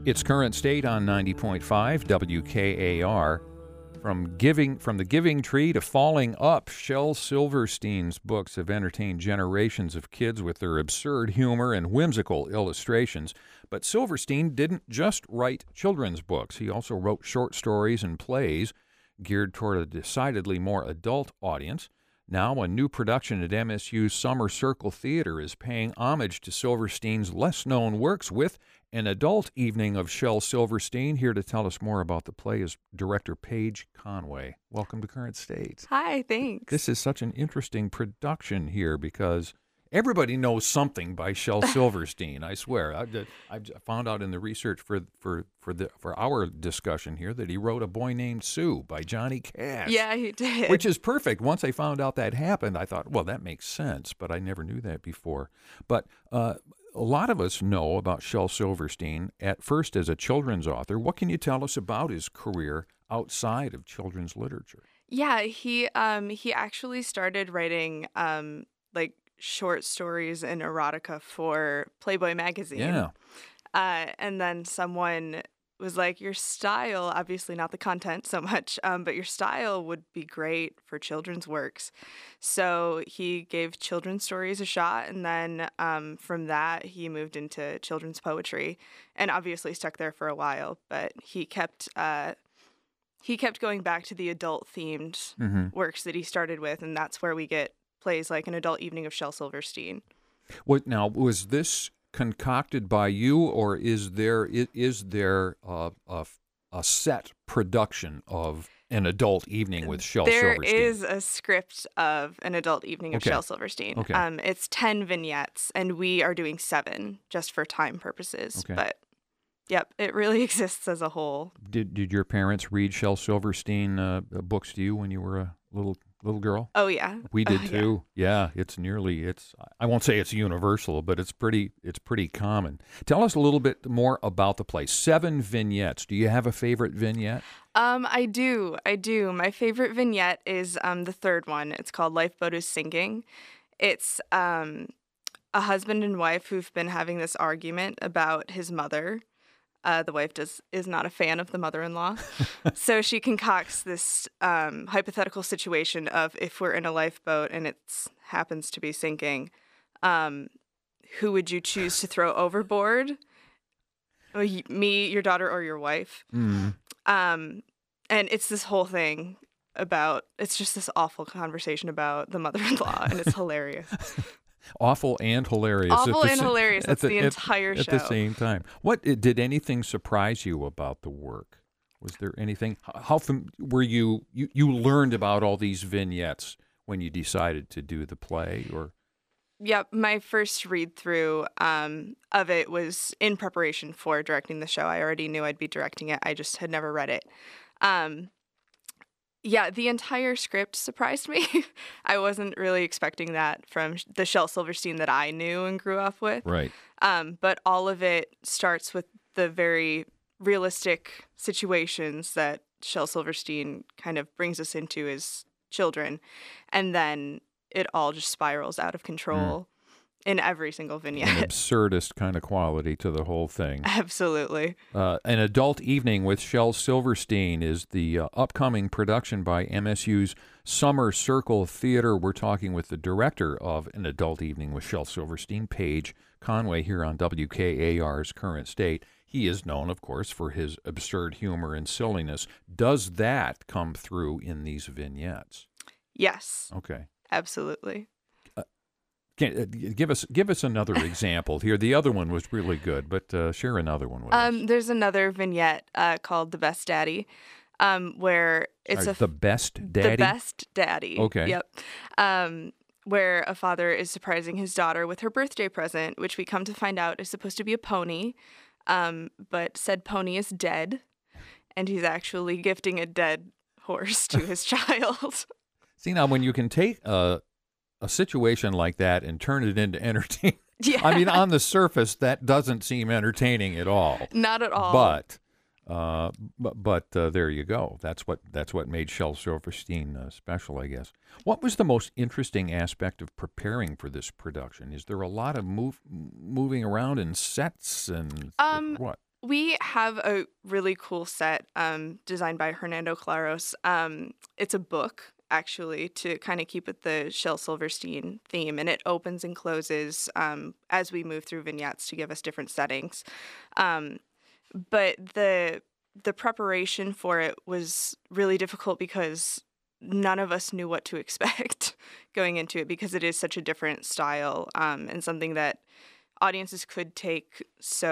It's Current State on 90.5 WKAR. From the Giving Tree to Falling Up, Shel Silverstein's books have entertained generations of kids with their absurd humor and whimsical illustrations. But Silverstein didn't just write children's books. He also wrote short stories and plays geared toward a decidedly more adult audience. Now, a new production at MSU's Summer Circle Theater is paying homage to Silverstein's less-known works with an adult evening of Shel Silverstein. Here to tell us more about the play is director Paige Conway. Welcome to Current State. Hi, thanks. This is such an interesting production here because everybody knows something by Shel Silverstein. I swear. I found out in the research for our discussion here that he wrote A Boy Named Sue by Johnny Cash. Yeah, he did. Which is perfect. Once I found out that happened, I thought, well, that makes sense, but I never knew that before. But a lot of us know about Shel Silverstein at first as a children's author. What can you tell us about his career outside of children's literature? Yeah, he actually started writing like short stories and erotica for Playboy magazine. Yeah. And then someone was like, your style, obviously not the content so much, but your style would be great for children's works. So he gave children's stories a shot, and then from that he moved into children's poetry, and obviously stuck there for a while. But he kept going back to the adult-themed works that he started with, and that's where we get plays like An Adult Evening of Shel Silverstein. Now, was this concocted by you, or is there a set production of An Adult Evening with Shel Silverstein? There is a script of An Adult Evening of Shel Silverstein. Okay. It's 10 vignettes, and we are doing 7 just for time purposes. Okay. But yep, it really exists as a whole. Did your parents read Shel Silverstein books to you when you were a little girl? Oh yeah, we did too. Yeah, it's I won't say it's universal, but it's pretty common. Tell us a little bit more about the play. 7 vignettes. Do you have a favorite vignette? I do. My favorite vignette is the third one. It's called Lifeboat is Sinking. It's a husband and wife who've been having this argument about his mother. The wife is not a fan of the mother-in-law. So she concocts this hypothetical situation of, if we're in a lifeboat and it happens to be sinking, who would you choose to throw overboard? Me, your daughter, or your wife? Mm. And it's this whole thing about, it's just this awful conversation about the mother-in-law, and it's hilarious. Awful and hilarious. Hilarious. That's the entire show. At the same time. What did anything surprise you about the work? Was there anything? How were you learned about all these vignettes when you decided to do the play, or? Yep, my first read through of it was in preparation for directing the show. I already knew I'd be directing it. I just had never read it. Yeah, the entire script surprised me. I wasn't really expecting that from the Shel Silverstein that I knew and grew up with. Right. But all of it starts with the very realistic situations that Shel Silverstein kind of brings us into as children. And then it all just spirals out of control in every single vignette. An absurdist kind of quality to the whole thing. Absolutely. An Adult Evening with Shel Silverstein is the upcoming production by MSU's Summer Circle Theater. We're talking with the director of An Adult Evening with Shel Silverstein, Paige Conway, here on WKAR's Current State. He is known, of course, for his absurd humor and silliness. Does that come through in these vignettes? Yes. Okay. Absolutely. Give us another example here. The other one was really good, but share another one with us. There's another vignette called The Best Daddy, where it's The Best Daddy? The Best Daddy. Okay. Yep. Where a father is surprising his daughter with her birthday present, which we come to find out is supposed to be a pony, but said pony is dead, and he's actually gifting a dead horse to his child. See, now when you can take a situation like that and turn it into entertainment. Yeah. I mean, on the surface, that doesn't seem entertaining at all. Not at all. But there you go. That's what made Shel Silverstein special, I guess. What was the most interesting aspect of preparing for this production? Is there a lot of moving around in sets and what? We have a really cool set designed by Hernando Claros. It's a book, actually, to kind of keep with the Shel Silverstein theme, and it opens and closes as we move through vignettes to give us different settings. But the preparation for it was really difficult because none of us knew what to expect going into it, because it is such a different style and something that audiences could take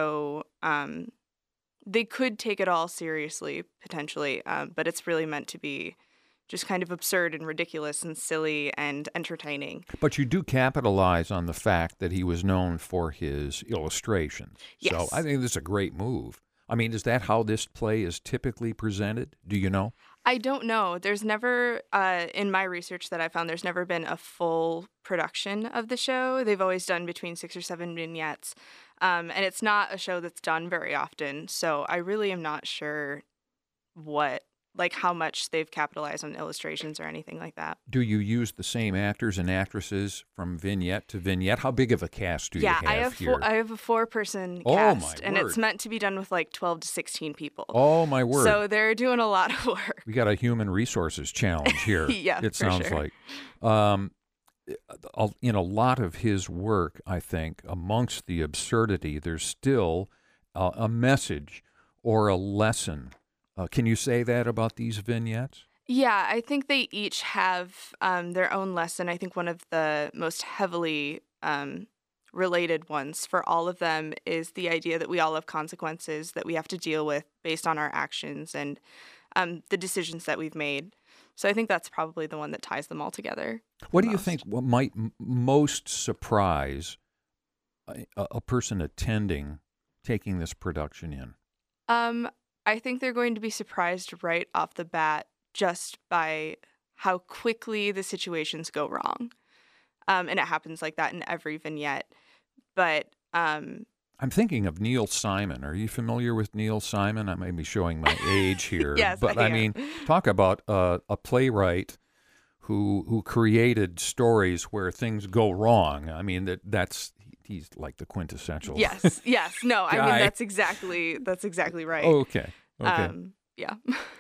they could take it all seriously, potentially, but it's really meant to be just kind of absurd and ridiculous and silly and entertaining. But you do capitalize on the fact that he was known for his illustrations. Yes. So I think this is a great move. I mean, is that how this play is typically presented? Do you know? I don't know. There's never, in my research that I found, there's never been a full production of the show. They've always done between 6 or 7 vignettes. And it's not a show that's done very often. So I really am not sure how much they've capitalized on illustrations or anything like that. Do you use the same actors and actresses from vignette to vignette? How big of a cast do you have here? I have a 4-person Oh, cast, my and word. it's meant to be done with 12 to 16 people. Oh, my word. So they're doing a lot of work. We got a human resources challenge here. Yeah, it for sounds sure. like. In a lot of his work, I think, amongst the absurdity, there's still a message or a lesson. Can you say that about these vignettes? Yeah, I think they each have their own lesson. I think one of the most heavily related ones for all of them is the idea that we all have consequences that we have to deal with based on our actions and the decisions that we've made. So I think that's probably the one that ties them all together. What do you think might most surprise a person attending taking this production in? I think they're going to be surprised right off the bat just by how quickly the situations go wrong. And it happens like that in every vignette. But I'm thinking of Neil Simon. Are you familiar with Neil Simon? I may be showing my age here. Yes, but I I am. mean, talk about a playwright who created stories where things go wrong. I mean, he's like the quintessential. yes. No, I mean Guy. that's exactly right. Okay. Yeah.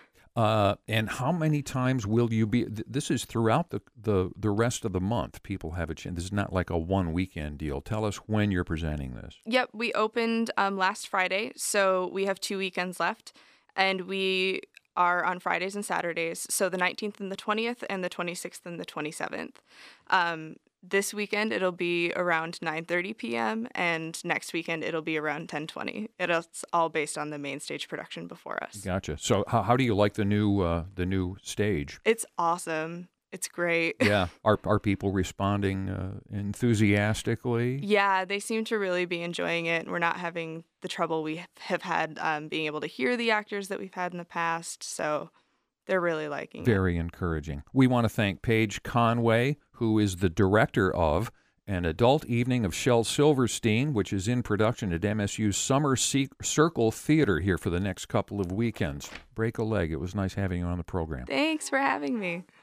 And how many times will you be? This is throughout the rest of the month. People have a chance. This is not like a one weekend deal. Tell us when you're presenting this. Yep, we opened last Friday, so we have 2 weekends left, and we are on Fridays and Saturdays, so the 19th and the 20th, and the 26th and the 27th. This weekend, it'll be around 9:30 p.m., and next weekend, it'll be around 10:20. It's all based on the main stage production before us. Gotcha. So how do you like the new stage? It's awesome. It's great. Yeah. Are people responding enthusiastically? Yeah, they seem to really be enjoying it. We're not having the trouble we have had being able to hear the actors that we've had in the past, so they're really liking it. Very encouraging. We want to thank Paige Conway, who is the director of An Adult Evening of Shel Silverstein, which is in production at MSU's Summer Circle Theater here for the next couple of weekends. Break a leg. It was nice having you on the program. Thanks for having me.